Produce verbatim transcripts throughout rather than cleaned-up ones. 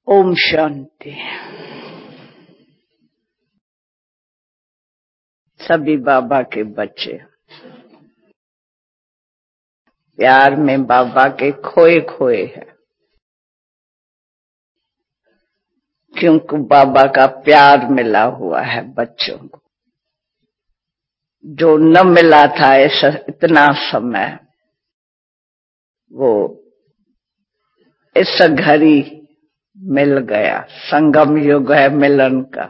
ओम शांति। सभी बाबा के बच्चे प्यार में बाबा के खोए खोए हैं, क्योंकि बाबा का प्यार मिला हुआ है बच्चों को, जो न मिला था ऐसा इतना समय, वो इस घड़ी मिल गया। संगम युग है मिलन का।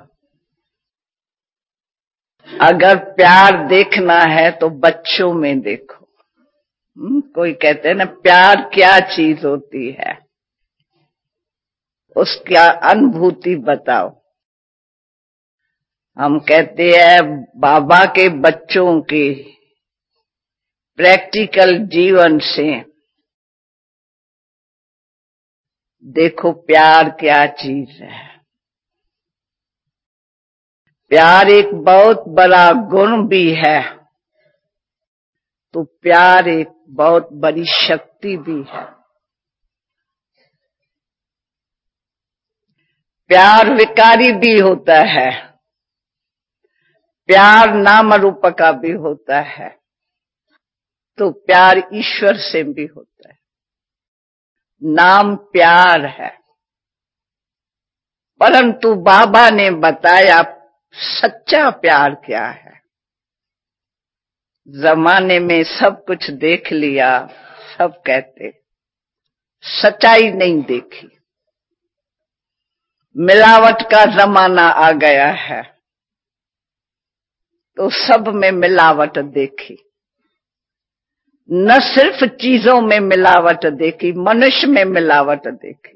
अगर प्यार देखना है तो बच्चों में देखो। हुँ? कोई कहते हैं ना, प्यार क्या चीज होती है, उसका अनुभूति बताओ। हम कहते हैं बाबा के बच्चों के प्रैक्टिकल जीवन से देखो प्यार क्या चीज है। प्यार एक बहुत बड़ा गुण भी है, तो प्यार एक बहुत बड़ी शक्ति भी है। प्यार विकारी भी होता है, प्यार नाम रूप का भी होता है, तो प्यार ईश्वर से भी होता है। नाम प्यार है, परंतु बाबा ने बताया सच्चा प्यार क्या है। जमाने में सब कुछ देख लिया, सब कहते, सच्चाई नहीं देखी। मिलावट का जमाना आ गया है, तो सब में मिलावट देखी। न सिर्फ चीजों में मिलावट देखी, मनुष्य में मिलावट देखी।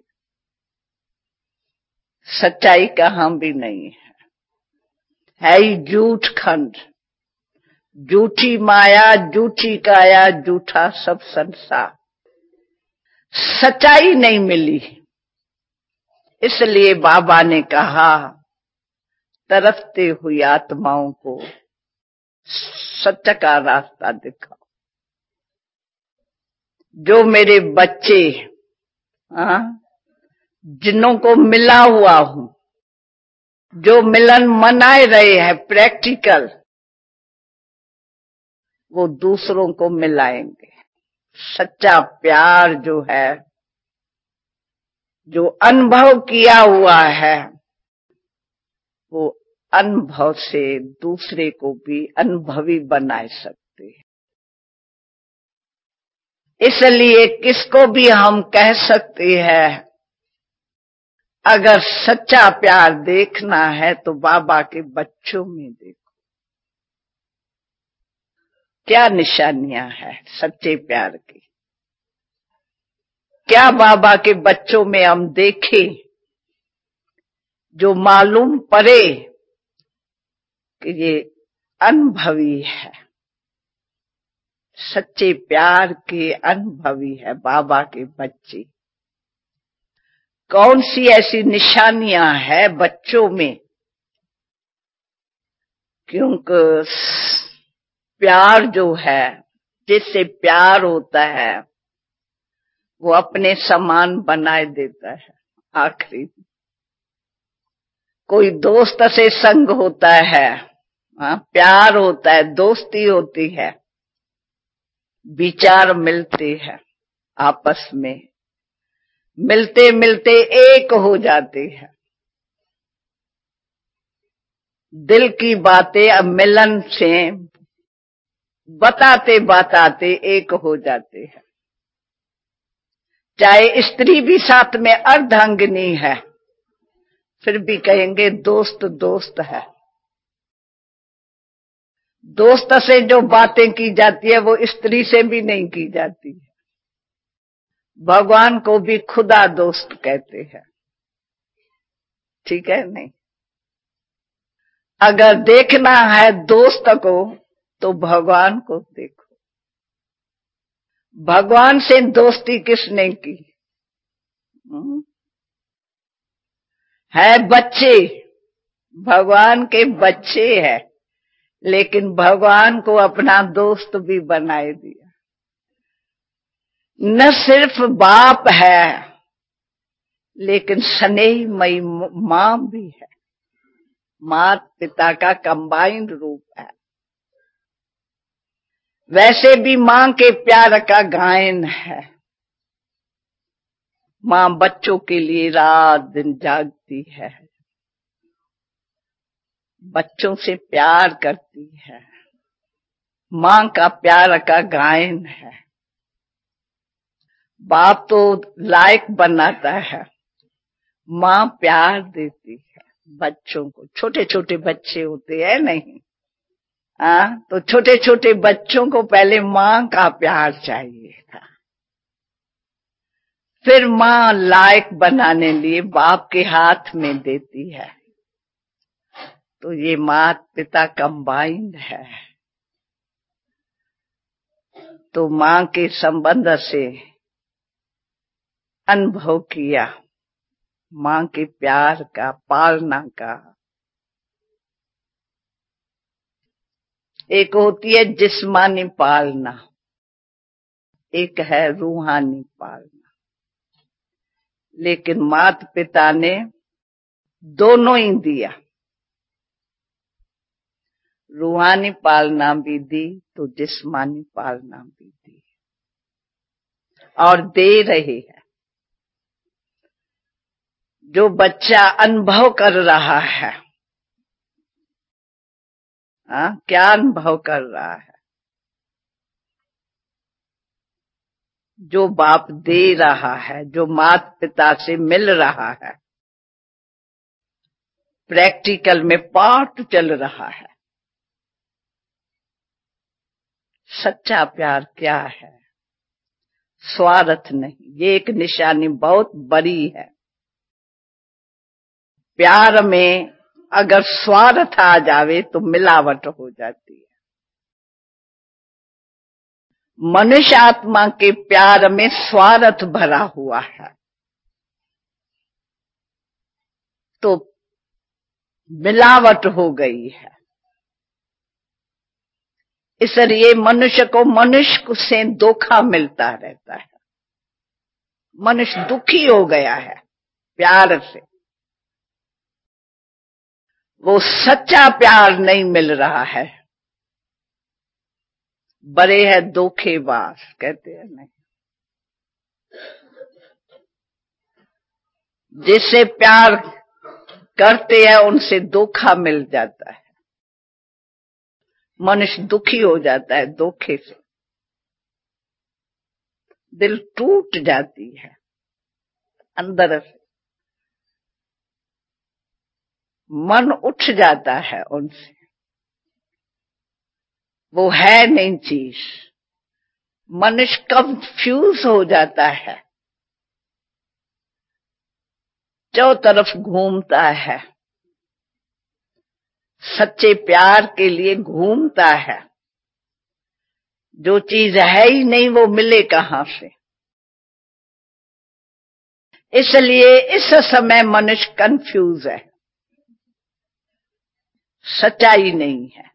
सच्चाई कहां भी नहीं है, है ही झूठ खंड, झूठी माया, झूठी काया, झूठा सब संसार। सच्चाई नहीं मिली, इसलिए बाबा ने कहा तरसते हुई आत्माओं को सच का रास्ता दिखाओ। जो मेरे बच्चे हाँ जिन्हों को मिला हुआ हूं, जो मिलन मनाए रहे हैं प्रैक्टिकल, वो दूसरों को मिलाएंगे। सच्चा प्यार जो है, जो अनुभव किया हुआ है, वो अनुभव से दूसरे को भी अनुभवी बना सकते हैं। इसलिए किसको भी हम कह सकते हैं, अगर सच्चा प्यार देखना है तो बाबा के बच्चों में देखो। क्या निशानियां हैं सच्चे प्यार की, क्या बाबा के बच्चों में हम देखें जो मालूम पड़े कि ये अनुभवी है, सच्चे प्यार के अनुभवी है बाबा के बच्चे। कौन सी ऐसी निशानियां हैं बच्चों में, क्योंकि प्यार जो है, जिससे प्यार होता है, वो अपने समान बनाए देता है। आखिरी कोई दोस्त से संग होता है, हाँ प्यार होता है, दोस्ती होती है, विचार मिलते हैं, आपस में मिलते मिलते एक हो जाते हैं। दिल की बातें अब मिलन से बताते बताते एक हो जाते हैं। चाहे स्त्री भी साथ में अर्धांगिनी है, फिर भी कहेंगे दोस्त दोस्त है। दोस्त से जो बातें की जाती है वो स्त्री से भी नहीं की जाती है। भगवान को भी खुदा दोस्त कहते हैं, ठीक है नहीं। अगर देखना है दोस्त को तो भगवान को देखो। भगवान से दोस्ती किसने की? है बच्चे, भगवान के बच्चे हैं, लेकिन भगवान को अपना दोस्त भी बनाए दिया। न सिर्फ बाप है, लेकिन स्नेहमयी मां भी है। माता पिता का कंबाइंड रूप है। वैसे भी मां के प्यार का गायन है। मां बच्चों के लिए रात दिन जागती है, बच्चों से प्यार करती है। मां का प्यार का गायन है। बाप तो लायक बनाता है, मां प्यार देती है बच्चों को। छोटे छोटे बच्चे होते हैं नहीं आ, तो छोटे छोटे बच्चों को पहले मां का प्यार चाहिए था, फिर मां लायक बनाने लिए बाप के हाथ में देती है। तो ये माता पिता कंबाइंड है। तो मां के संबंध से अनुभव किया, मां के प्यार का, पालना का। एक होती है जिस्मानी पालना, एक है रूहानी पालना। लेकिन माता पिता ने दोनों ही दिया, रूहानी पालना भी दी तो जिस्मानी पालना भी दी, और दे रहे हैं। जो बच्चा अनुभव कर रहा है, आ, क्या अनुभव कर रहा है? जो बाप दे रहा है, जो माता पिता से मिल रहा है, प्रैक्टिकल में पाठ चल रहा है। सच्चा प्यार क्या है? स्वार्थ नहीं। ये एक निशानी बहुत बड़ी है। प्यार में अगर स्वार्थ आ जावे तो मिलावट हो जाती है। मनुष्य आत्मा के प्यार में स्वार्थ भरा हुआ है, तो मिलावट हो गई है। इसलिए मनुष्य को मनुष्य से धोखा मिलता रहता है। मनुष्य दुखी हो गया है प्यार से। वो सच्चा प्यार नहीं मिल रहा है। बड़े है धोखेबाज, कहते हैं नहीं। जिससे प्यार करते हैं उनसे धोखा मिल जाता है। मनुष्य दुखी हो जाता है धोखे से, दिल टूट जाती है अंदर से, मन उठ जाता है उनसे। वो है नहीं चीज। मनुष्य कंफ्यूज हो जाता है, चौ तरफ घूमता है, सच्चे प्यार के लिए घूमता है। जो चीज है ही नहीं वो मिले कहां से? इसलिए इस समय मनुष्य कंफ्यूज है, सच्चाई नहीं है।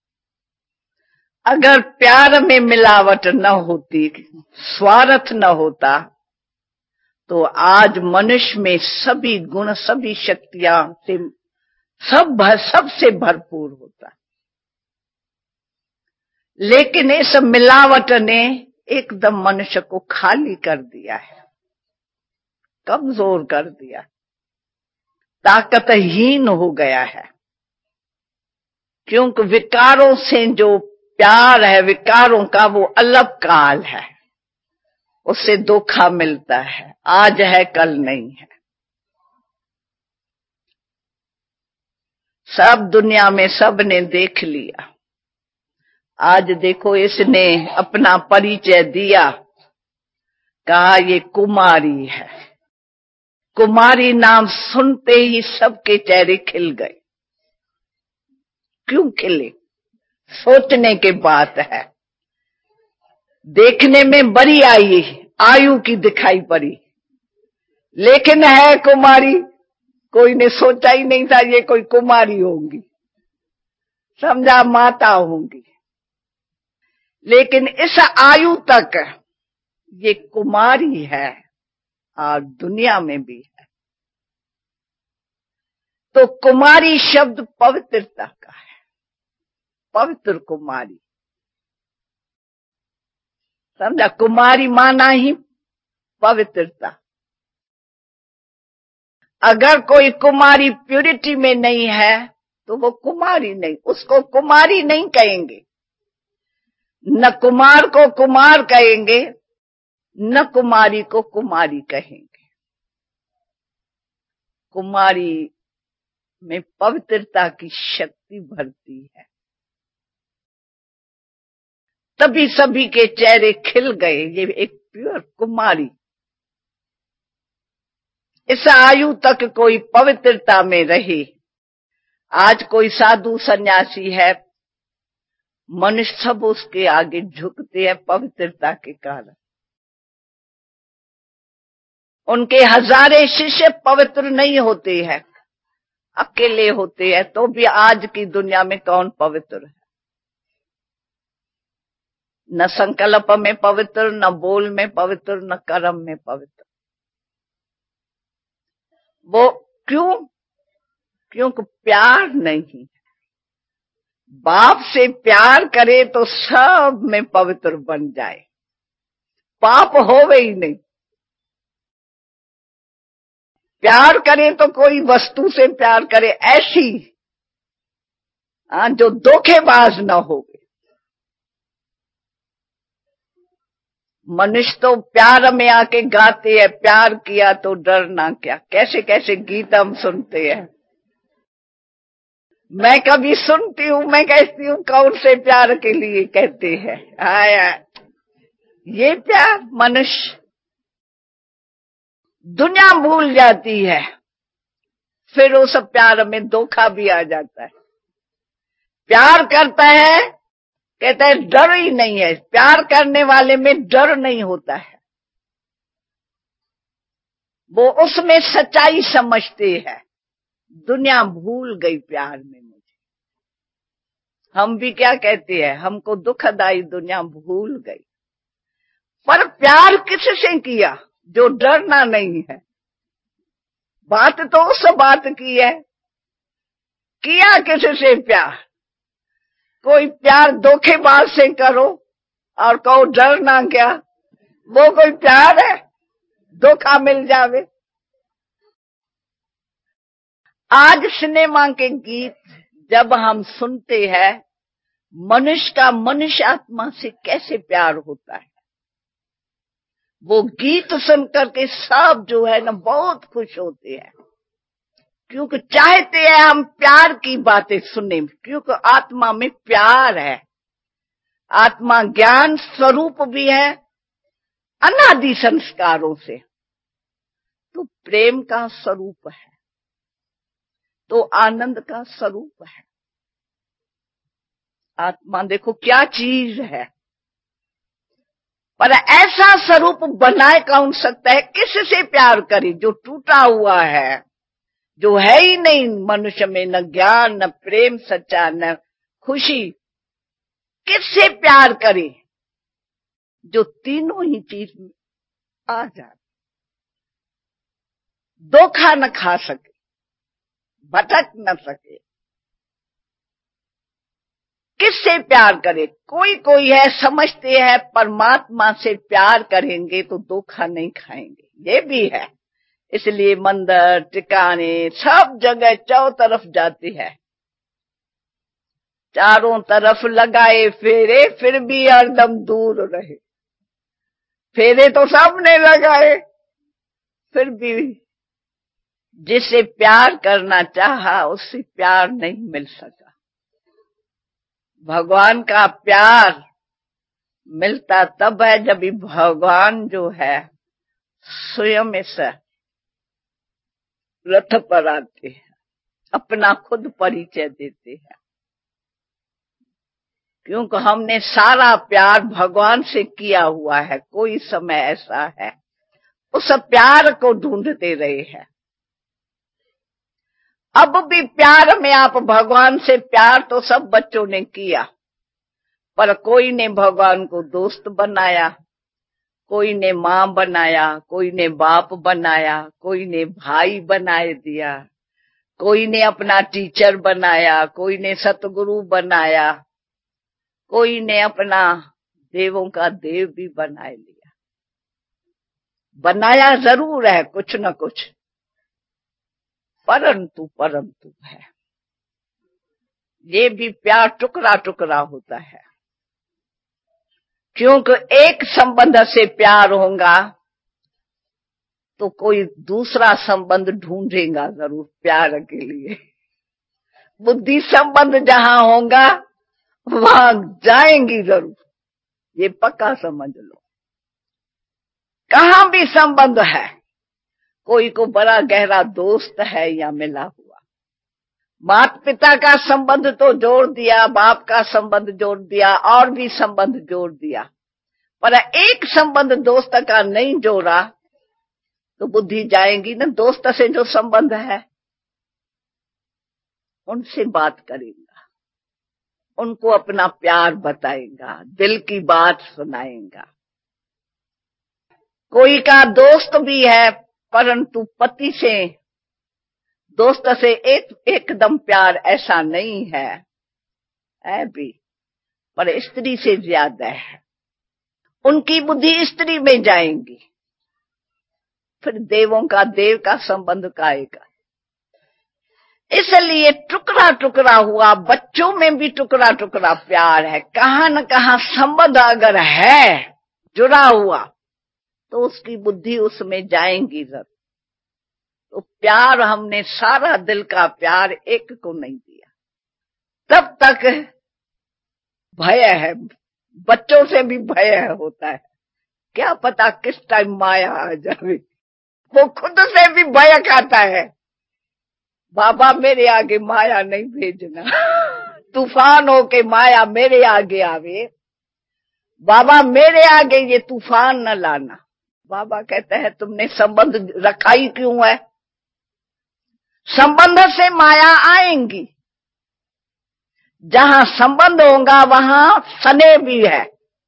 अगर प्यार में मिलावट न होती, स्वार्थ न होता, तो आज मनुष्य में सभी गुण, सभी शक्तियां से सब सबसे भरपूर होता। लेकिन इस मिलावट ने एकदम मनुष्य को खाली कर दिया है, कमजोर कर दिया, ताकतहीन हो गया है। क्योंकि विकारों से जो प्यार है, विकारों का वो अलग काल है, उससे धोखा मिलता है। आज है कल नहीं है। सब दुनिया में सब ने देख लिया। आज देखो इसने अपना परिचय दिया, कहा ये कुमारी है। कुमारी नाम सुनते ही सबके चेहरे खिल गए। क्यों खिले? सोचने की बात है। देखने में बड़ी आई, आयु की दिखाई पड़ी, लेकिन है कुमारी। कोई ने सोचा ही नहीं था ये कोई कुमारी होंगी, समझा माता होंगी। लेकिन इस आयु तक ये कुमारी है और दुनिया में भी है। तो कुमारी शब्द पवित्रता का है, पवित्र कुमारी। समझा? कुमारी माना ही पवित्रता। अगर कोई कुमारी प्यूरिटी में नहीं है तो वो कुमारी नहीं, उसको कुमारी नहीं कहेंगे। न कुमार को कुमार कहेंगे, न कुमारी को कुमारी कहेंगे। कुमारी में पवित्रता की शक्ति भरती है, तभी सभी के चेहरे खिल गए। ये एक प्योर कुमारी। इस आयु तक कोई पवित्रता में रहे। आज कोई साधु सन्यासी है, मनुष्य सब उसके आगे झुकते हैं पवित्रता के कारण। उनके हजारे शिष्य पवित्र नहीं होते हैं, अकेले होते हैं, तो भी आज की दुनिया में कौन पवित्र है? न संकल्प में पवित्र, न बोल में पवित्र, न कर्म में पवित्र। वो क्यों? क्योंकि प्यार नहीं। बाप से प्यार करे तो सब में पवित्र बन जाए, पाप होवे ही नहीं। प्यार करे तो कोई वस्तु से प्यार करे, ऐसी जो धोखेबाज न हो। मनुष्य तो प्यार में आके गाते हैं, प्यार किया तो डरना क्या। कैसे कैसे गीत हम सुनते हैं। मैं कभी सुनती हूँ, मैं कहती हूँ कौन से प्यार के लिए कहते हैं। आया ये प्यार। मनुष्य दुनिया भूल जाती है, फिर उस प्यार में धोखा भी आ जाता है। प्यार करता है, कहता है डर ही नहीं है। प्यार करने वाले में डर नहीं होता है, वो उसमें सच्चाई समझते हैं। दुनिया भूल गई प्यार में मुझे। हम भी क्या कहते हैं, हमको दुखदाई दुनिया भूल गई। पर प्यार किससे किया? जो डरना नहीं है। बात तो उस बात की है, किया किससे प्यार? कोई प्यार धोखेबाज से करो और कहो डरना क्या, वो कोई प्यार है? धोखा मिल जावे। आज सिनेमा के गीत जब हम सुनते हैं, मनुष्य का मनुष्य आत्मा से कैसे प्यार होता है। वो गीत सुनकर के सब जो है ना बहुत खुश होते हैं, क्योंकि चाहते हैं हम प्यार की बातें सुने, क्योंकि आत्मा में प्यार है। आत्मा ज्ञान स्वरूप भी है अनादि संस्कारों से, तो प्रेम का स्वरूप है, तो आनंद का स्वरूप है। आत्मा देखो क्या चीज है। पर ऐसा स्वरूप बनाए कौन सकता है? किससे प्यार करे? जो टूटा हुआ है, जो है ही नहीं मनुष्य में, न ज्ञान, न प्रेम सच्चा, न खुशी। किससे प्यार करे? जो तीनों ही चीज में आ जाए, धोखा न खा सके, भटक न सके। किससे प्यार करे? कोई कोई है समझते हैं परमात्मा से प्यार करेंगे तो धोखा नहीं खाएंगे, ये भी है। इसलिए मंदिर टिकाने सब जगह चारों तरफ जाती है, चारों तरफ लगाए फेरे, फिर भी हरदम दूर रहे। फेरे तो सबने लगाए, फिर भी जिसे प्यार करना चाहा उससे प्यार नहीं मिल सका। भगवान का प्यार मिलता तब है जब भगवान जो है स्वयं से रथ पर आते हैं, अपना खुद परिचय देते हैं। क्योंकि हमने सारा प्यार भगवान से किया हुआ है। कोई समय ऐसा है उस प्यार को ढूंढते रहे हैं। अब भी प्यार में आप भगवान से प्यार तो सब बच्चों ने किया, पर कोई ने भगवान को दोस्त बनाया, कोई ने मां बनाया, कोई ने बाप बनाया, कोई ने भाई बनाए दिया, कोई ने अपना टीचर बनाया, कोई ने सतगुरु बनाया, कोई ने अपना देवों का देव भी बना लिया। बनाया जरूर है कुछ न कुछ, परंतु परंतु है ये भी प्यार टुकड़ा टुकड़ा होता है, क्योंकि एक संबंध से प्यार होगा तो कोई दूसरा संबंध ढूंढेगा जरूर प्यार के लिए। बुद्धि संबंध जहां होगा वहां जाएंगी जरूर, ये पक्का समझ लो। कहां भी संबंध है, कोई को बड़ा गहरा दोस्त है या मिला हुआ, माता पिता का संबंध तो जोड़ दिया, बाप का संबंध जोड़ दिया, और भी संबंध जोड़ दिया, पर एक संबंध दोस्त का नहीं जोड़ा तो बुद्धि जाएगी ना। दोस्त से जो संबंध है उनसे बात करेगा, उनको अपना प्यार बताएगा, दिल की बात सुनाएगा। कोई का दोस्त भी है परंतु पति से दोस्त से एक एकदम प्यार ऐसा नहीं है, है भी, पर स्त्री से ज्यादा है। उनकी बुद्धि स्त्री में जाएंगी, फिर देवों का देव का संबंध का आएगा। इसलिए टुकड़ा टुकड़ा हुआ, बच्चों में भी टुकड़ा टुकड़ा प्यार है। कहां न कहां संबंध अगर है जुड़ा हुआ तो उसकी बुद्धि उसमें जाएंगी जरूर। तो प्यार हमने सारा दिल का प्यार एक को नहीं दिया, तब तक भय है। बच्चों से भी भय होता है, क्या पता किस टाइम माया आ जाए। वो खुद से भी भय खाता है, बाबा मेरे आगे माया नहीं भेजना, तूफान हो के माया मेरे आगे आवे, बाबा मेरे आगे ये तूफान न लाना। बाबा कहते हैं तुमने संबंध रखा ही क्यों है? संबंध से माया आएंगी, जहां संबंध होगा वहां स्नेह भी है।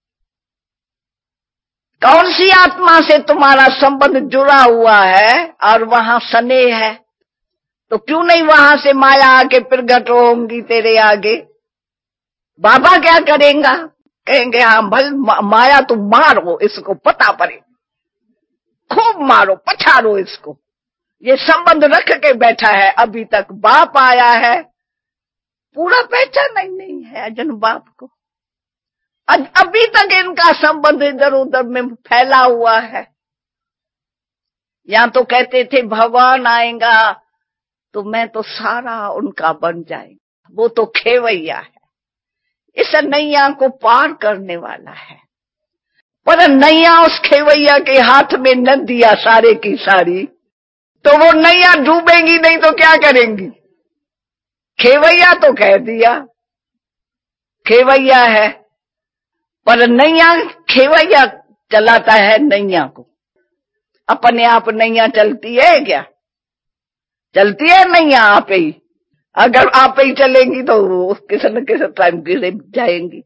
कौन सी आत्मा से तुम्हारा संबंध जुड़ा हुआ है और वहां स्नेह है, तो क्यों नहीं वहां से माया आके प्रगट होंगी तेरे आगे। बाबा क्या करेंगे? कहेंगे हाँ भल माया तुम मारो, इसको पता पड़े, खूब मारो, पछाड़ो इसको, ये संबंध रख के बैठा है अभी तक। बाप आया है, पूरा पहचान नहीं, नहीं है अजन बाप को, अभी तक इनका संबंध इधर उधर में फैला हुआ है। यहां तो कहते थे भगवान आएगा तो मैं तो सारा उनका बन जाएगा, वो तो खेवैया है, इस नैया को पार करने वाला है। पर नैया उस खेवैया के हाथ में न दिया सारे की सारी, तो वो नैया डूबेंगी नहीं तो क्या करेंगी। खेवैया तो कह दिया खेवैया है, पर नैया खेवैया चलाता है नैया को। अपने आप नैया चलती है क्या? चलती है नैया आप ही। अगर आप ही चलेंगी तो वो किसी न किसी टाइम गिर जाएंगी।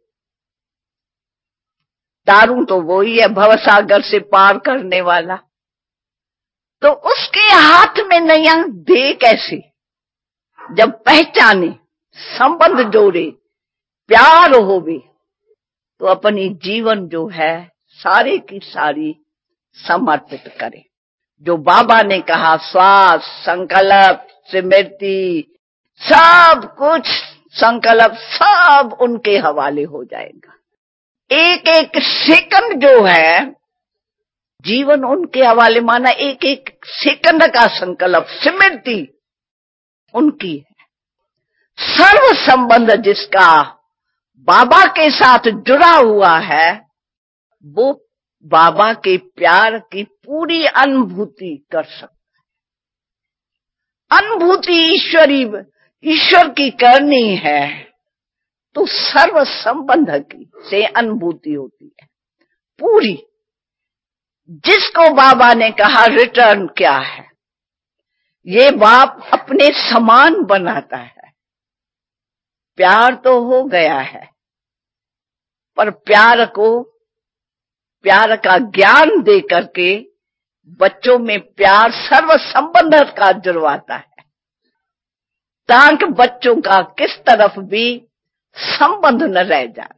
दारू तो वो ही है भवसागर से पार करने वाला, तो उसके हाथ में नैया दे कैसे? जब पहचाने, संबंध जोड़े, प्यार होवे, तो अपनी जीवन जो है सारे की सारी समर्पित करे। जो बाबा ने कहा श्वास, संकल्प, स्मृति, सब कुछ संकल्प सब उनके हवाले हो जाएगा। एक एक सेकंड जो है जीवन उनके हवाले, माना एक एक सेकंड का संकल्प स्मृति उनकी है। सर्व संबंध जिसका बाबा के साथ जुड़ा हुआ है वो बाबा के प्यार की पूरी अनुभूति कर सकता है। अनुभूति ईश्वरी ईश्वर की करनी है तो सर्व संबंध की से अनुभूति होती है पूरी। जिसको बाबा ने कहा रिटर्न क्या है, ये बाप अपने समान बनाता है। प्यार तो हो गया है, पर प्यार को प्यार का ज्ञान दे करके बच्चों में प्यार सर्व संबंध का जुड़वाता है। ताकि बच्चों का किस तरफ भी संबंध न रह जाए।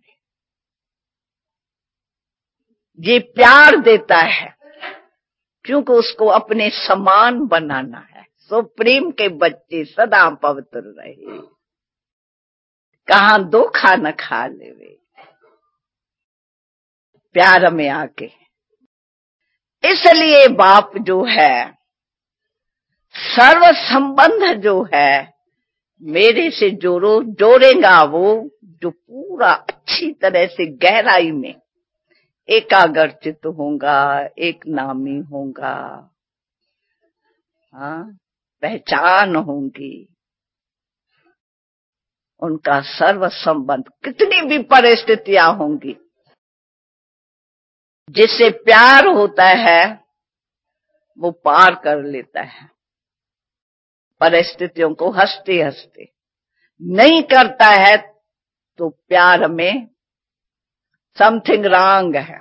ये प्यार देता है क्योंकि उसको अपने समान बनाना है। सो प्रेम के बच्चे सदा पवित्र रहे, कहां धोखा न खा लेवे प्यार में आके। इसलिए बाप जो है, सर्व संबंध जो है मेरे से जोड़ो जोड़ेगा वो जो पूरा अच्छी तरह से गहराई में एकाग्रचित होगा, एक नामी होगा, हाँ पहचान होंगी। उनका सर्व संबंध कितनी भी परिस्थितियां होंगी, जिससे प्यार होता है वो पार कर लेता है परिस्थितियों को हंसते हंसते। नहीं करता है तो प्यार में समथिंग रॉन्ग है,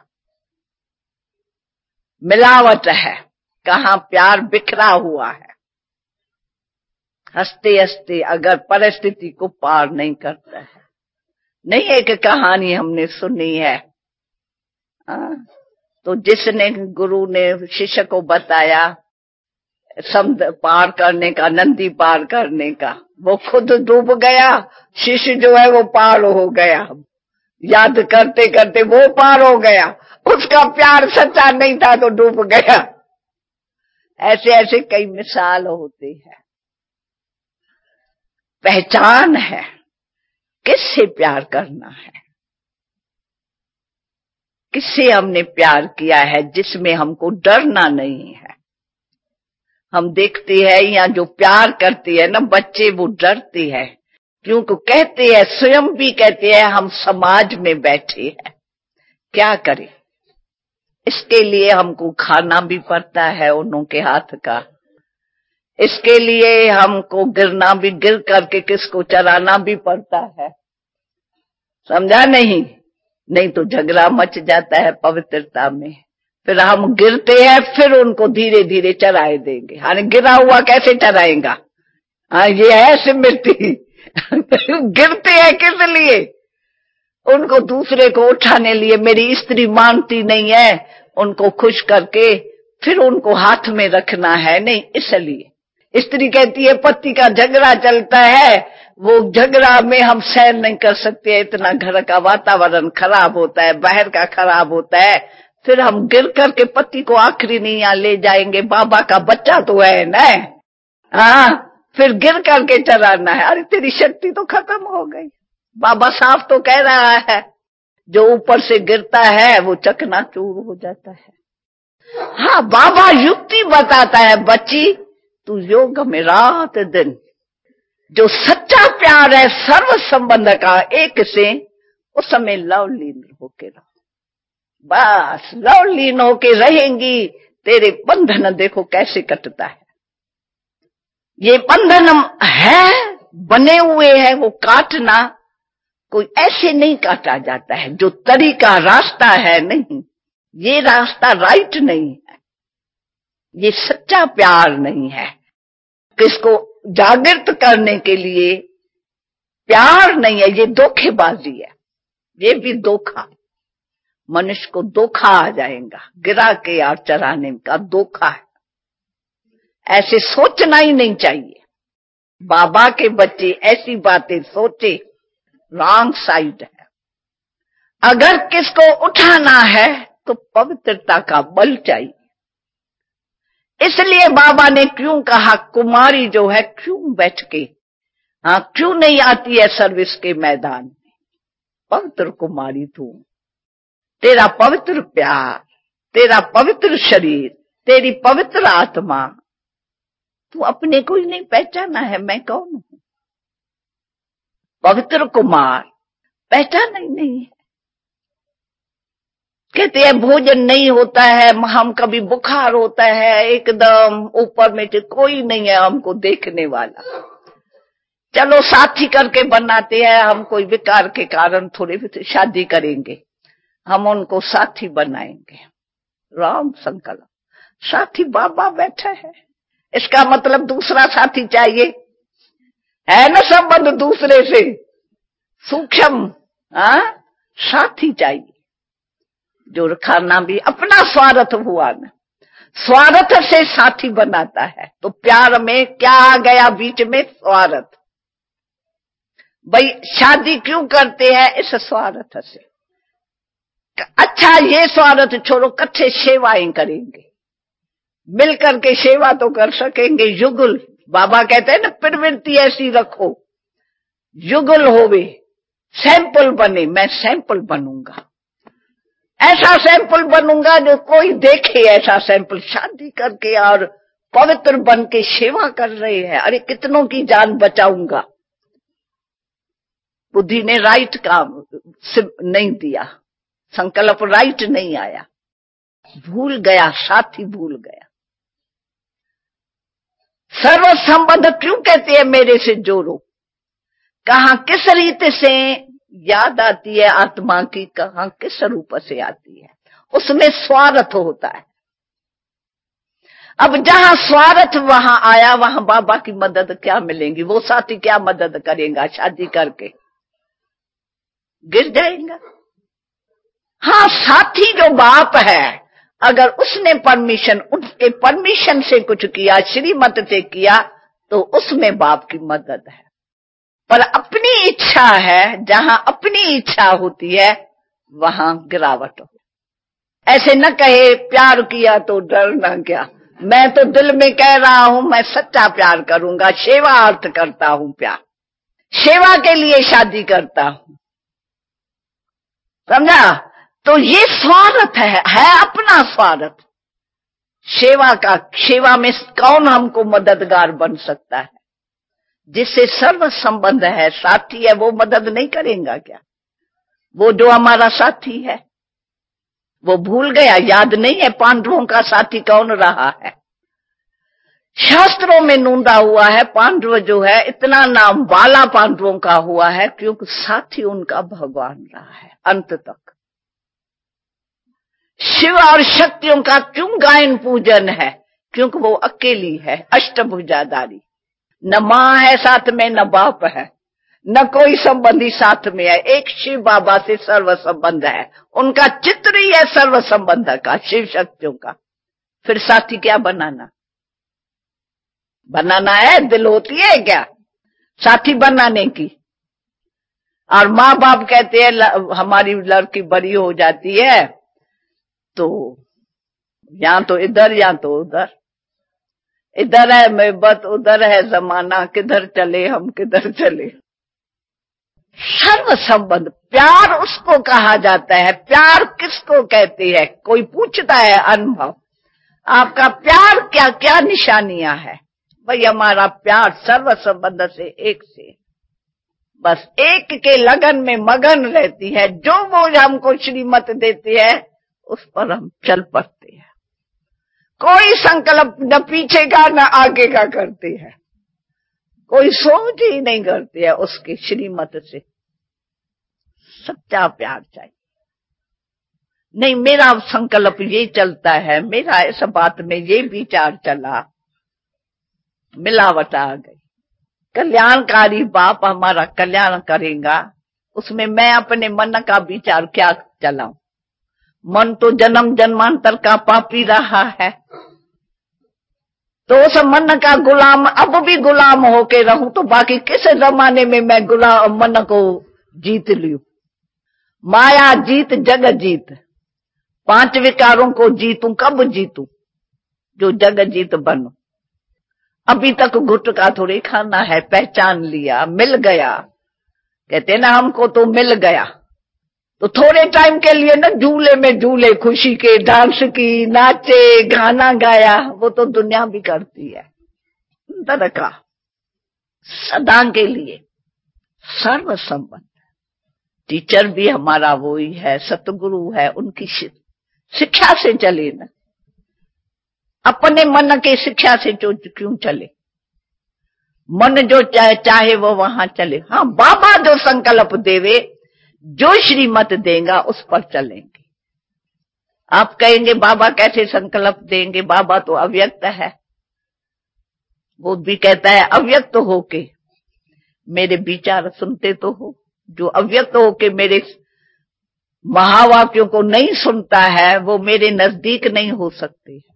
मिलावट है, कहां प्यार बिखरा हुआ है। हंसते हंसते अगर परिस्थिति को पार नहीं करता है। नहीं, एक कहानी हमने सुनी है, आ, तो जिसने गुरु ने शिष्य को बताया समुद्र पार करने का, नदी पार करने का, वो खुद डूब गया, शिष्य जो है वो पार हो गया। याद करते करते वो पार हो गया, उसका प्यार सच्चा नहीं था तो डूब गया। ऐसे ऐसे कई मिसाल होते हैं। पहचान है किससे प्यार करना है, किससे हमने प्यार किया है, जिसमें हमको डरना नहीं है। हम देखते हैं यहाँ जो प्यार करती है ना बच्चे, वो डरते हैं क्योंकि कहते हैं, स्वयं भी कहते हैं हम समाज में बैठे हैं, क्या करें। इसके लिए हमको खाना भी पड़ता है उन्हों के हाथ का, इसके लिए हमको गिरना भी, गिर करके किसको चराना भी पड़ता है, समझा नहीं। नहीं तो झगड़ा मच जाता है पवित्रता में। फिर हम गिरते हैं, फिर उनको धीरे धीरे चराए देंगे। हाँ, गिरा हुआ कैसे चराएगा, हाँ ये है स्मृति। गिरते हैं किस लिए, उनको दूसरे को उठाने लिए। मेरी स्त्री मानती नहीं है, उनको खुश करके फिर उनको हाथ में रखना है, नहीं इसलिए। स्त्री कहती है पति का झगड़ा चलता है, वो झगड़ा में हम सहन नहीं कर सकते, इतना घर का वातावरण खराब होता है, बाहर का खराब होता है, फिर हम गिर करके पति को आखिरी नहीं यहाँ ले जाएंगे, बाबा का बच्चा तो है ना, हाँ फिर गिर करके चलाना है। अरे तेरी शक्ति तो खत्म हो गई। बाबा साफ तो कह रहा है, जो ऊपर से गिरता है वो चकनाचूर हो जाता है। हाँ बाबा युक्ति बताता है, बच्ची तू योग में रात दिन, जो सच्चा प्यार है सर्व संबंध का एक से, उस समय लवलीन होके रहो, बस लवलीन होके रहेंगी। तेरे बंधन देखो कैसे कटता है। ये बंधन है बने हुए हैं, वो काटना कोई ऐसे नहीं काटा जाता है, जो तरीका रास्ता है नहीं, ये रास्ता राइट नहीं है, ये सच्चा प्यार नहीं है। किसको जागृत करने के लिए प्यार नहीं है, ये धोखेबाजी है, ये भी धोखा। मनुष्य को धोखा आ जाएगा, गिरा के यार चराने का धोखा है, ऐसे सोचना ही नहीं चाहिए। बाबा के बच्चे ऐसी बातें सोचे, रॉन्ग साइड है। अगर किसको उठाना है तो पवित्रता का बल चाहिए। इसलिए बाबा ने क्यों कहा, कुमारी जो है क्यों बैठ के, हाँ क्यों नहीं आती है सर्विस के मैदान में। पवित्र कुमारी तू, तेरा पवित्र प्यार, तेरा पवित्र शरीर, तेरी पवित्र आत्मा, तू अपने को ही नहीं पहचाना है मैं कौन हूं। पवित्र कुमार पहचाना ही नहीं है। कहते हैं भोजन नहीं होता है, हम कभी बुखार होता है, एकदम ऊपर में से कोई नहीं है हमको देखने वाला। चलो साथी करके बनाते हैं, हम कोई विकार के कारण थोड़ी भी शादी करेंगे, हम उनको साथी बनाएंगे। राम संकल्प, साथी बाबा बैठा है, इसका मतलब दूसरा साथी चाहिए। है न संबंध दूसरे से सूक्ष्म, हाँ साथी चाहिए। जो खाना भी अपना स्वार्थ हुआ ना, स्वार्थ से साथी बनाता है। तो प्यार में क्या आ गया बीच में? स्वार्थ। भाई शादी क्यों करते हैं? इस स्वार्थ से। अच्छा ये स्वार्थ छोड़ो, कच्चे सेवाएं करेंगे, मिलकर के सेवा तो कर सकेंगे। युगल, बाबा कहते हैं ना प्रवृत्ति ऐसी रखो युगल होवे, सैंपल बने। मैं सैंपल बनूंगा, ऐसा सैंपल बनूंगा जो कोई देखे ऐसा सैंपल। शादी करके और पवित्र बन के सेवा कर रहे हैं, अरे कितनों की जान बचाऊंगा। बुद्धि ने राइट काम नहीं दिया, संकल्प राइट नहीं आया, भूल गया, साथी भूल गया। सर्व संबंध क्यों कहते हैं मेरे से जोड़ो? कहां किस रीत से याद आती है आत्मा की, कहां किस रूप से आती है, उसमें स्वार्थ होता है। अब जहां स्वार्थ वहां आया, वहां बाबा की मदद क्या मिलेंगी? वो साथी क्या मदद करेगा? शादी करके गिर जाएगा। हाँ साथी जो बाप है, अगर उसने परमिशन, उसके परमिशन से कुछ किया, श्रीमत से किया, तो उसमें बाप की मदद है। पर अपनी इच्छा है, जहां अपनी इच्छा होती है वहां गिरावट हो। ऐसे न कहे प्यार किया तो डरना क्या। मैं तो दिल में कह रहा हूं मैं सच्चा प्यार करूंगा, सेवा अर्थ करता हूं, प्यार सेवा के लिए शादी करता हूं, समझा? तो ये स्वार्थ है, है अपना स्वार्थ। सेवा का, सेवा में कौन हमको मददगार बन सकता है? जिससे सर्व संबंध है, साथी है, वो मदद नहीं करेगा क्या? वो जो हमारा साथी है वो भूल गया, याद नहीं है पांडवों का साथी कौन रहा है। शास्त्रों में नूंदा हुआ है, पांडव जो है इतना नाम बाला पांडवों का हुआ है क्योंकि साथी उनका भगवान रहा है अंत तक। शिव और शक्तियों का क्यों गायन पूजन है? क्योंकि वो अकेली है, अष्टभुजाधारी। न मां है साथ में, न बाप है, न कोई संबंधी साथ में है। एक शिव बाबा से सर्व संबंध है, उनका चित्र ही है सर्व संबंध का, शिव शक्तियों का। फिर साथी क्या बनाना? बनाना है, दिल होती है क्या साथी बनाने की? और माँ बाप कहते हैं हमारी लड़की बड़ी हो जाती है तो या तो इधर या तो उधर, इधर है मोहब्बत, उधर है जमाना, किधर चले हम, किधर चले। सर्व संबंध प्यार उसको कहा जाता है। प्यार किसको कहते हैं? कोई पूछता है अनुभव, आपका प्यार क्या क्या निशानियां है? भाई हमारा प्यार सर्व संबंध से एक से, बस एक के लगन में मगन रहती है। जो वो हमको श्रीमत देती है उस पर हम चल पड़ते हैं। कोई संकल्प न पीछे का न आगे का करते हैं, कोई सोच ही नहीं करते हैं उसके श्रीमत से। सच्चा प्यार चाहिए। नहीं मेरा संकल्प ये चलता है, मेरा इस बात में ये विचार चला, मिलावट आ गई। कल्याणकारी बाप हमारा कल्याण करेगा, उसमें मैं अपने मन का विचार क्या चलाऊं? मन तो जन्म जन्मांतर का पापी रहा है, तो उस मन का गुलाम अब भी गुलाम होके रहूं तो बाकी किस जमाने में मैं गुलाम मन को जीत लूं? माया जीत जग जीत, पांच विकारों को जीतूं, कब जीतूं? जो जग जीत बनूं। अभी तक गुटखा थोड़ी खाना है, पहचान लिया, मिल गया। कहते ना हमको तो मिल गया, तो थोड़े टाइम के लिए ना झूले में झूले, खुशी के, डांस की, नाचे, गाना गाया, वो तो दुनिया भी करती है। अंदर का सदा के लिए सर्व संबंध। टीचर भी हमारा वो ही है, सतगुरु है, उनकी शिक्षा से चले ना, अपने मन के शिक्षा से जो क्यों चले? मन जो चाहे, चाहे वो वहां चले। हाँ बाबा जो संकल्प देवे, जो श्रीमत देगा उस पर चलेंगे। आप कहेंगे बाबा कैसे संकल्प देंगे? बाबा तो अव्यक्त है। वो भी कहता है अव्यक्त होके मेरे विचार सुनते तो हो। जो अव्यक्त हो के मेरे महावाक्यों को नहीं सुनता है वो मेरे नजदीक नहीं हो सकते है।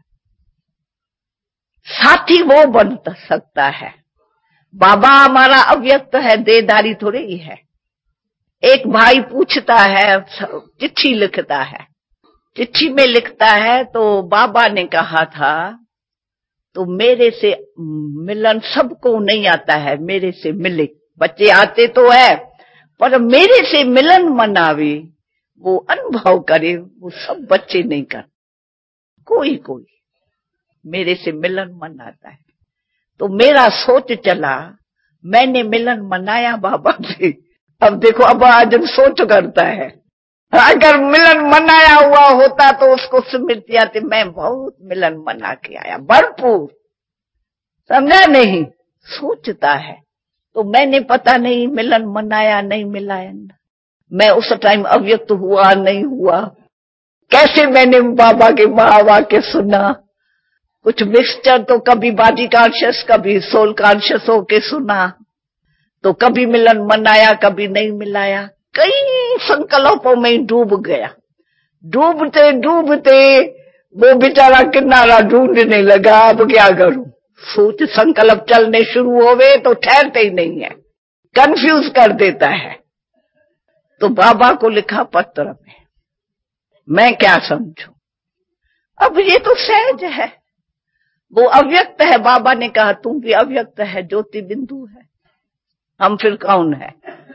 साथी वो बन सकता है। बाबा हमारा अव्यक्त है, देहधारी थोड़े ही है। एक भाई पूछता है, चिट्ठी लिखता है, चिट्ठी में लिखता है तो बाबा ने कहा था तो मेरे से मिलन सबको नहीं आता है, मेरे से मिले। बच्चे आते तो है पर मेरे से मिलन मनावे, वो अनुभव करे, वो सब बच्चे नहीं कर। कोई कोई मेरे से मिलन मनाता है। तो मेरा सोच चला, मैंने मिलन मनाया बाबा से। अब देखो अब आजन सोच करता है, अगर मिलन मनाया हुआ होता तो उसको स्मृति आती, मैं बहुत मिलन मना के आया भरपूर। समझा नहीं? सोचता है। तो मैंने पता नहीं मिलन मनाया नहीं मिलाया, मैं उस टाइम अव्यक्त हुआ नहीं हुआ, कैसे मैंने बाबा के महावाक्य सुना। कुछ मिक्सचर तो कभी बॉडी कॉन्शियस कभी सोल कॉन्शियस होके सुना, तो कभी मिलन मनाया कभी नहीं मिलाया। कई संकल्पों में डूब गया। डूबते डूबते वो बेचारा किनारा ढूंढने लगा, अब क्या करूं। सोच संकल्प चलने शुरू होवे तो ठहरते ही नहीं है, कंफ्यूज कर देता है। तो बाबा को लिखा पत्र में, मैं क्या समझूं। अब ये तो सहज है, वो अव्यक्त है। बाबा ने कहा तुम भी अव्यक्त है, ज्योति बिंदु है। हम फिर कौन है?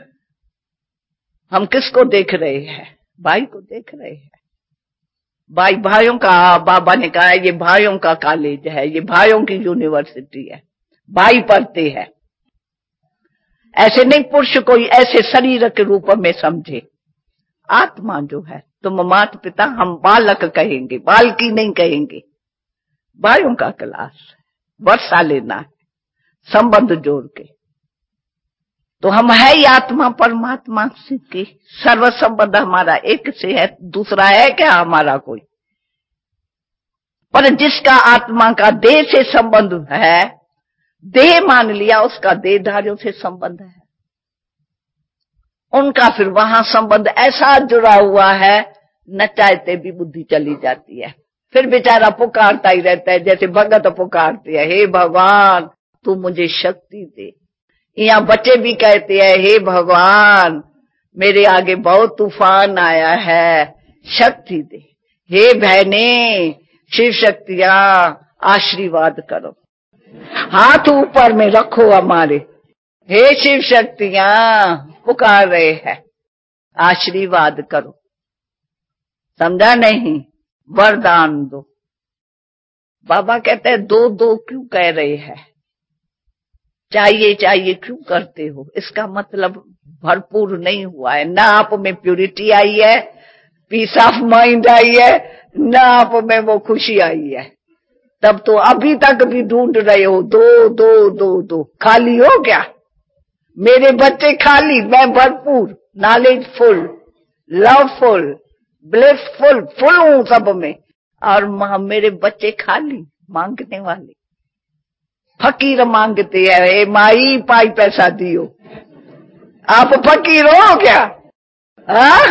हम किसको देख रहे हैं? भाई को देख रहे हैं। भाई भाइयों का, बाबा ने कहा ये भाइयों का कॉलेज है, ये भाइयों की यूनिवर्सिटी है, भाई पढ़ते हैं। ऐसे नहीं पुरुष कोई ऐसे शरीर के रूप में समझे। आत्मा जो है, तुम माता पिता, हम बालक कहेंगे, बालकी नहीं कहेंगे। भाइयों का क्लास वर्षा लेना है, संबंध जोड़ के। तो हम है ही आत्मा परमात्मा से की, सर्व संबंध हमारा एक से है, दूसरा है क्या हमारा कोई। पर जिसका आत्मा का देह से संबंध है, देह मान लिया, उसका देहधारियों से संबंध है। उनका फिर वहां संबंध ऐसा जुड़ा हुआ है, न चाहते भी बुद्धि चली जाती है। फिर बेचारा पुकारता ही रहता है, जैसे भगत पुकारते हैं, हे भगवान तू मुझे शक्ति दे। यहाँ बच्चे भी कहते हैं, हे भगवान मेरे आगे बहुत तूफान आया है, शक्ति दे। हे बहने शिव शक्तियां आशीर्वाद करो, हाथ ऊपर में रखो हमारे। हे शिव शक्तियां पुकार रहे हैं, आशीर्वाद करो। समझा नहीं? वरदान दो। बाबा कहते हैं दो दो क्यों कह रहे हैं, चाहिए चाहिए क्यों करते हो। इसका मतलब भरपूर नहीं हुआ है, ना आप में प्यूरिटी आई है, पीस ऑफ माइंड आई है, ना आप में वो खुशी आई है। तब तो अभी तक भी ढूंढ रहे हो, दो दो दो दो। खाली हो क्या? मेरे बच्चे खाली, मैं भरपूर, नॉलेजफुल, लवफुल, ब्लिसफुल, फुल हूं सब में। और मेरे बच्चे खाली, मांगने वाले, फकीर मांगते हैं, ए माई पाई पैसा दियो। आप फकीर हो क्या? हा?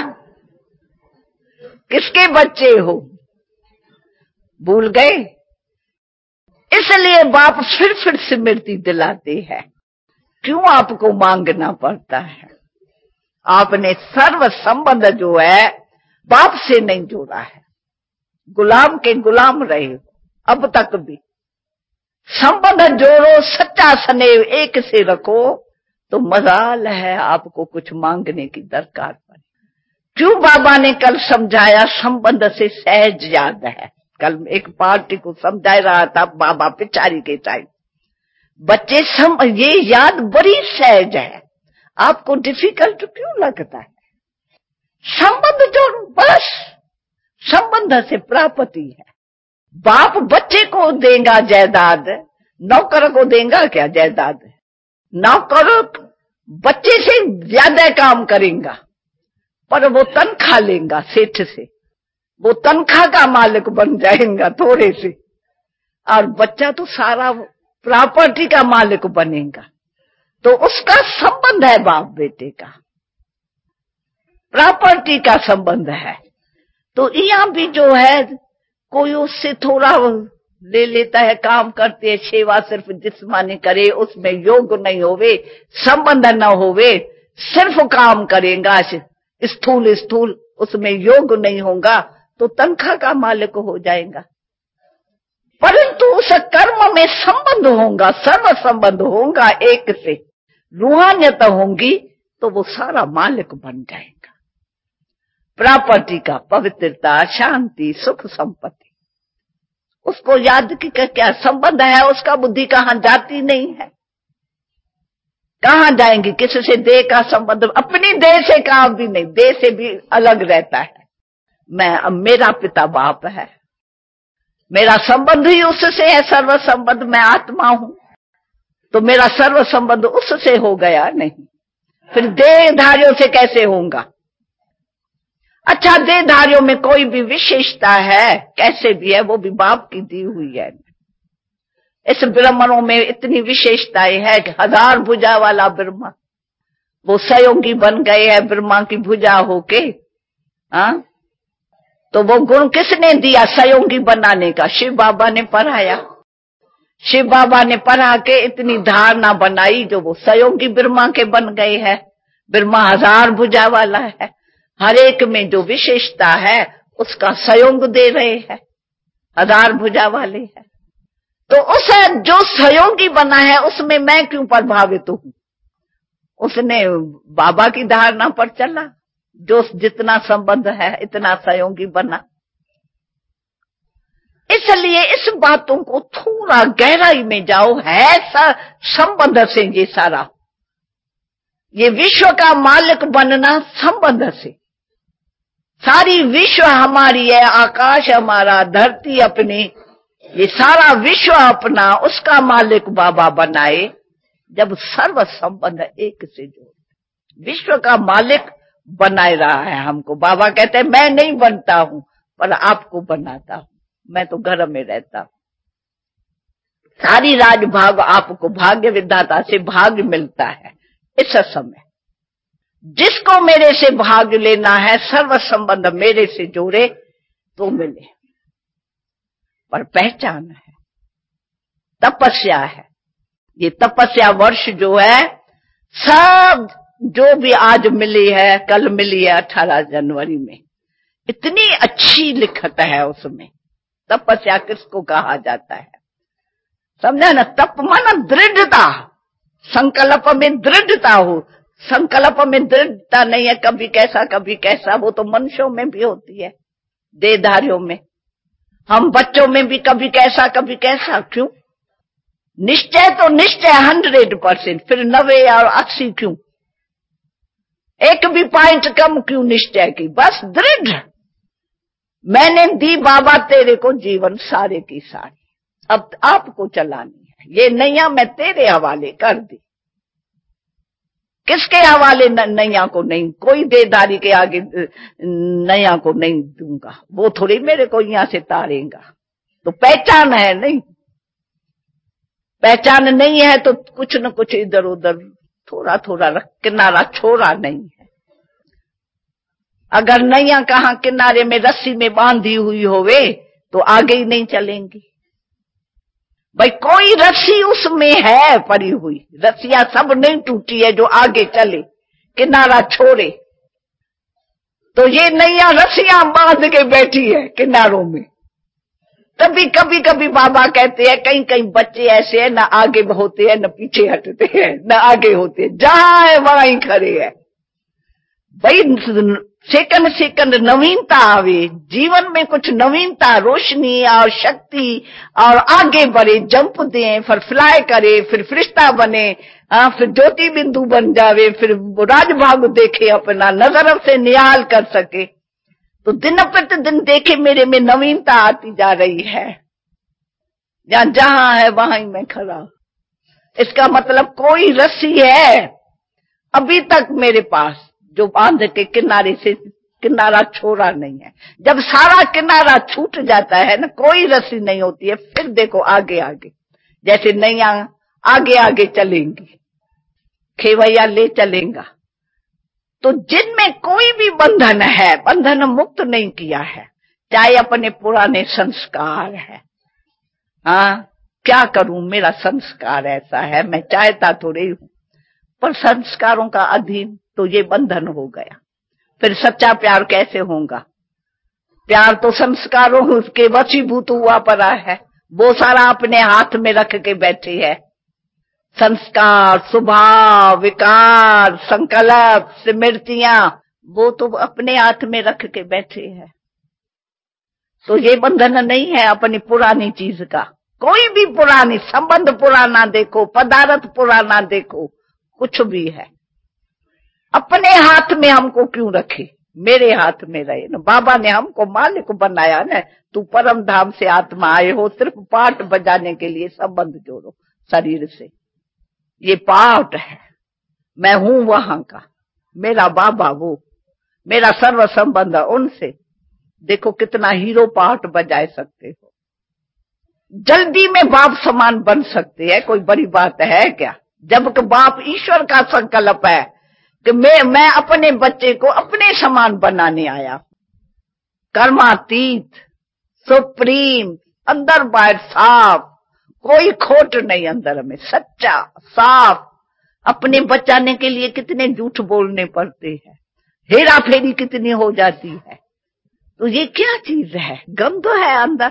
किसके बच्चे हो? भूल गए? इसलिए बाप फिर फिर स्मृति दिलाते हैं, क्यों आपको मांगना पड़ता है। आपने सर्व संबंध जो है बाप से नहीं जोड़ा है, गुलाम के गुलाम रहे हो अब तक भी। संबंध जोड़ो, सच्चा स्नेह एक से रखो, तो मजाल है आपको कुछ मांगने की दरकार पड़े। क्यों बाबा ने कल समझाया, संबंध से सहज याद है। कल एक पार्टी को समझा रहा था बाबा पिछारी के टाइम, बच्चे सम ये याद बड़ी सहज है, आपको डिफिकल्ट क्यों लगता है। संबंध जोड़ो बस, संबंध से प्राप्ति है। बाप बच्चे को देगा जायदाद, नौकर को देगा क्या जायदाद। नौकर बच्चे से ज्यादा काम करेगा, पर वो तनख्वाह लेगा सेठ से, वो तनख्वाह का मालिक बन जाएगा थोड़े से, और बच्चा तो सारा प्रॉपर्टी का मालिक बनेगा। तो उसका संबंध है बाप बेटे का, प्रॉपर्टी का संबंध है। तो यहाँ भी जो है कोई उससे थोड़ा ले लेता है, काम करते है, सेवा सिर्फ जिस्मानी करे, उसमें योग नहीं होवे, संबंध न होवे, सिर्फ काम करेगा स्थूल स्थूल, उसमें योग नहीं होगा, तो तनख्वाह का मालिक हो जाएगा। परंतु उस कर्म में संबंध होगा, सर्व संबंध होगा, एक से रूहानियत होंगी, तो वो सारा मालिक बन जाएगा। प्रॉपर्टी का पवित्रता, शांति, सुख, संपत्ति, उसको याद की का क्या संबंध है, उसका बुद्धि कहां जाती नहीं है, कहां जाएंगी, किससे देह का संबंध, अपनी देह से काम भी नहीं, देह से भी अलग रहता है। मैं अब मेरा पिता बाप है, मेरा संबंध ही उससे है, सर्व संबंध, मैं आत्मा हूं, तो मेरा सर्व संबंध उससे हो गया नहीं, फिर देहधारियों से कैसे होगा। अच्छा, देहधारियों में कोई भी विशेषता है, कैसे भी है, वो भी बाप की दी हुई है। इस ब्रह्मणों में इतनी विशेषताएं है कि हजार भुजा वाला ब्रह्मा, वो सहयोगी बन गए हैं ब्रह्मा की भुजा होके। हाँ, तो वो गुण किसने दिया सहयोगी बनाने का? शिव बाबा ने पढ़ाया। शिव बाबा ने पढ़ा के इतनी धारणा बनाई, जो वो सहयोगी ब्रह्मा के बन गए हैं। ब्रह्मा हजार भुजा वाला है, हर एक में जो विशेषता है उसका सहयोग दे रहे हैं, हजार भुजा वाले हैं। तो उस जो सहयोगी बना है उसमें मैं क्यों प्रभावित हूं? उसने बाबा की धारणा पर चला, जो जितना संबंध है इतना सहयोगी बना। इसलिए इस बातों को थोड़ा गहराई में जाओ, है संबंध से ये सारा, ये विश्व का मालिक बनना संबंध से। सारी विश्व हमारी है, आकाश हमारा, धरती अपनी, ये सारा विश्व अपना, उसका मालिक बाबा बनाए जब सर्व संबंध एक से जोड़। विश्व का मालिक बनाए रहा है हमको। बाबा कहते हैं मैं नहीं बनता हूं, पर आपको बनाता हूं, मैं तो घर में रहता हूं। सारी राज भाग आपको भाग्य विधाता से भाग्य मिलता है। इस समय जिसको मेरे से भाग लेना है, सर्व संबंध मेरे से जोड़े तो मिले, पर पहचान है, तपस्या है। ये तपस्या वर्ष जो है, सब जो भी आज मिली है, कल मिली है अठारह जनवरी में, इतनी अच्छी लिखत है उसमें। तपस्या किसको कहा जाता है समझा ना? तप माना दृढ़ता, संकल्प में दृढ़ता हो। संकल्प में दृढ़ता नहीं है, कभी कैसा कभी कैसा, वो तो मनुष्यों में भी होती है, देहधारियों में। हम बच्चों में भी कभी कैसा कभी कैसा, क्यों? निश्चय तो निश्चय हंड्रेड परसेंट, फिर नब्बे और अस्सी क्यों? एक भी पॉइंट कम क्यों निश्चय की? बस दृढ़, मैंने दी बाबा तेरे को जीवन सारे की सारी, अब आपको चलानी है। ये नैया मैं तेरे हवाले कर दी। किसके हवाले? नैया को नहीं, कोई देदारी के आगे नैया को नहीं दूंगा, वो थोड़ी मेरे को यहां से तारेगा। तो पहचान है नहीं, पहचान नहीं है तो कुछ न कुछ इधर उधर थोड़ा थोड़ा रख, किनारा छोड़ा नहीं है। अगर नैया कहां किनारे में रस्सी में बांधी हुई होवे तो आगे ही नहीं चलेंगी। भाई कोई रस्सी उसमें है पड़ी हुई, रस्सियां सब नहीं टूटी है जो आगे चले, किनारा छोड़े। तो ये नैया रस्सियां बांध के बैठी है किनारों में। तभी कभी कभी बाबा कहते हैं कहीं कहीं बच्चे ऐसे हैं, न आगे होते हैं न पीछे हटते हैं, न आगे होते हैं, जहां है वहां ही खड़े हैं। भाई सेकंड सेकंड नवीनता आवे, जीवन में कुछ नवीनता, रोशनी और शक्ति, और आगे बढ़े, जंप दें, फिर फ्लाई करे, फिर फरिश्ता बने, आ, फिर ज्योति बिंदु बन जावे, फिर राजभाग देखे, अपना नजर से निहाल कर सके। तो दिन प्रतिदिन देखे मेरे में नवीनता आती जा रही है। जहां जहां है वहां ही मैं खड़ा। इसका मतलब कोई रस्सी है अभी तक मेरे पास जो बांध के किनारे से किनारा छोड़ा नहीं है। जब सारा किनारा छूट जाता है ना, कोई रस्सी नहीं होती है, फिर देखो आगे आगे, जैसे नैया आगे आगे चलेंगी। खेवैया ले चलेगा। तो जिनमें कोई भी बंधन है, बंधन मुक्त नहीं किया है, चाहे अपने पुराने संस्कार है। हाँ, क्या करूं, मेरा संस्कार ऐसा है, मैं चाहता तो रही हूं, पर संस्कारों का अधीन तो ये बंधन हो गया। फिर सच्चा प्यार कैसे होगा? प्यार तो संस्कारों के वशीभूत हुआ पड़ा है, वो सारा अपने हाथ में रख के बैठे है। संस्कार, स्वभाव, विकार, संकल्प, स्मृतियां, वो तो अपने हाथ में रख के बैठे हैं। तो ये बंधन नहीं है अपनी पुरानी चीज का। कोई भी पुरानी संबंध पुराना देखो, पदार्थ पुराना देखो, कुछ भी है, अपने हाथ में हमको क्यों रखे? मेरे हाथ में रहे ना। बाबा ने हमको मालिक बनाया ना। तू परम धाम से आत्मा आए हो, सिर्फ पाठ बजाने के लिए संबंध जोड़ो शरीर से। ये पाठ है, मैं हूं वहां का, मेरा बाबा वो, मेरा सर्व संबंध उनसे। देखो कितना हीरो पाठ बजाए सकते हो, जल्दी में बाप समान बन सकते हैं, कोई बड़ी बात है क्या? जबकि बाप ईश्वर का संकल्प है कि मैं मैं अपने बच्चे को अपने समान बनाने आया। कर्मातीत, सुप्रीम, अंदर बाहर साफ, कोई खोट नहीं अंदर में, सच्चा साफ। अपने बचाने के लिए कितने झूठ बोलने पड़ते हैं, हेरा फेरी कितनी हो जाती है। तो ये क्या चीज है? गंध है अंदर।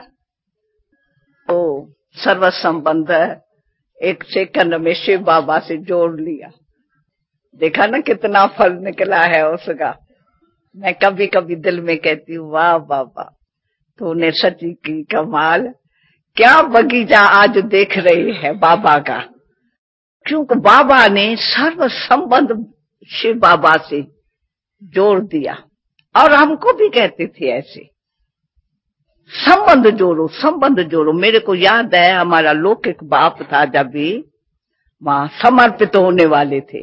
ओ सर्व संबंध एक सेकंड में शिव बाबा से जोड़ लिया। देखा ना कितना फल निकला है उसका। मैं कभी कभी दिल में कहती हूँ, वाह बाबा, तूने सच्ची की कमाल। क्या बगीचा आज देख रहे हैं बाबा का, क्योंकि बाबा ने सर्व संबंध शिव बाबा से जोड़ दिया। और हमको भी कहते थे ऐसे, संबंध जोड़ो, संबंध जोड़ो। मेरे को याद है हमारा लौकिक बाप था, जब भी वहां समर्पित होने वाले थे,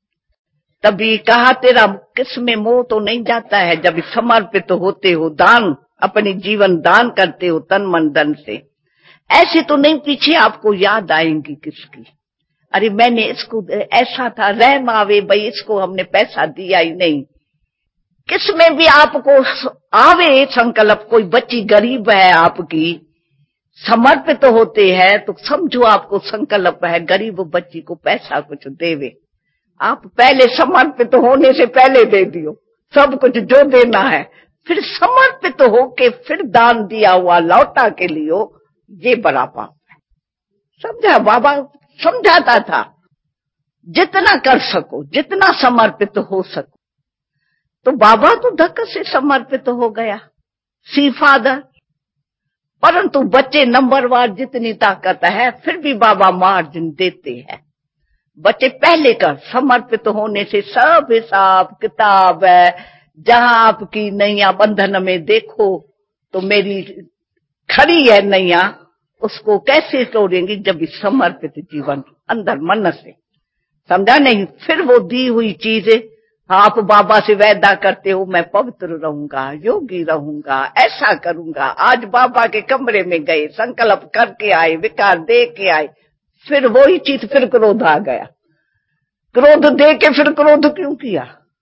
तभी कहा तेरा किसमें मोह तो नहीं जाता है जब समर्पित होते हो, दान अपनी जीवन दान करते हो तन मन धन से, ऐसे तो नहीं पीछे आपको याद आएंगी किसकी? अरे मैंने इसको ऐसा था, रहम आवे भाई, इसको हमने पैसा दिया ही नहीं। किसमें भी आपको आवे संकल्प, कोई बच्ची गरीब है आपकी, समर्पित तो होते हैं तो समझो आपको संकल्प है गरीब बच्ची को पैसा कुछ देवे। आप पहले समर्पित होने से पहले दे दियो सब कुछ जो देना है, फिर समर्पित होके फिर दान दिया हुआ लौटा के लियो, ये बड़ा पाप है। समझा? बाबा समझाता था जितना कर सको, जितना समर्पित हो सको। तो बाबा तो धक्के से समर्पित हो गया, सी फादर। परंतु बच्चे नंबरवार जितनी ताकत है फिर भी बाबा मार्जिन देते हैं। बच्चे पहले कर समर्पित होने से सब हिसाब किताब है, जहां आपकी नैया बंधन में देखो तो मेरी खड़ी है नैया, उसको कैसे तोड़ेंगी? जब समर्पित जीवन अंदर मन से, समझा नहीं? फिर वो दी हुई चीजें, आप बाबा से वादा करते हो मैं पवित्र रहूंगा, योगी रहूंगा, ऐसा करूंगा। आज बाबा के कमरे में गए, संकल्प करके आए, विकार दे के आए, फिर वही चीज फिर क्रोध आ गया। क्रोध दे के फिर क्रोध क्यों किया?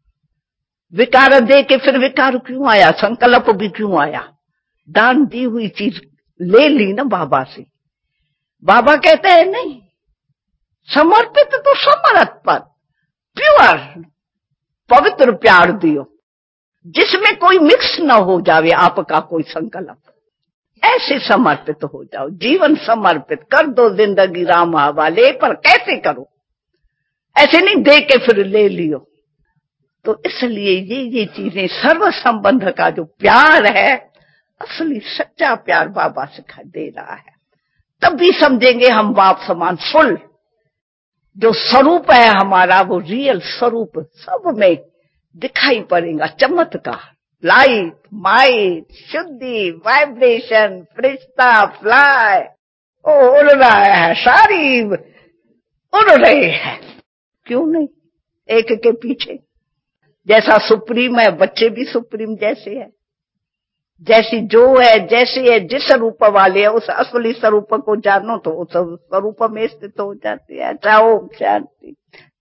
विकार दे के फिर विकार क्यों आया? संकल्प भी क्यों आया? दान दी हुई चीज ले ली ना बाबा से। बाबा कहते हैं नहीं, समर्पित तो समर्पण, प्योर पवित्र प्यार दियो, जिसमें कोई मिक्स ना हो जावे आपका कोई संकल्प। ऐसे समर्पित हो जाओ, जीवन समर्पित कर दो, जिंदगी राम हवाले। पर कैसे करो? ऐसे नहीं दे के फिर ले लियो। तो इसलिए ये ये चीजें, सर्व संबंध का जो प्यार है, असली सच्चा प्यार बाबा सिखा दे रहा है। तब भी समझेंगे हम बाप समान फुल जो स्वरूप है हमारा, वो रियल स्वरूप सब में दिखाई पड़ेगा। चमत्कार, लाइट, माइट, शुद्धि, वाइब्रेशन, फरिश्ता, फ्लाई, ओ उड़ रहा है, सारी उड़ रहे हैं। क्यों नहीं? एक के पीछे। जैसा सुप्रीम है, बच्चे भी सुप्रीम जैसे है, जैसी जो है, जैसे है, जिस रूप वाले है, उस असली स्वरूप को जानो तो उस स्वरूप में स्थित हो जाते हैं। चाहो शांति।